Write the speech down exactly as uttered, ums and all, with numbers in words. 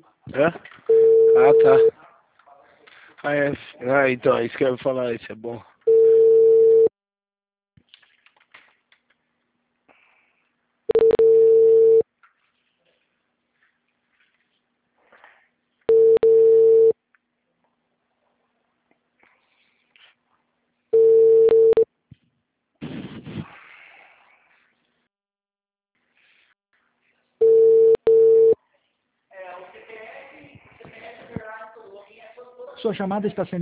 Hã? Ah, tá. Ah, é. Ah, então, é isso que eu ia falar, isso é bom. Sua chamada está sendo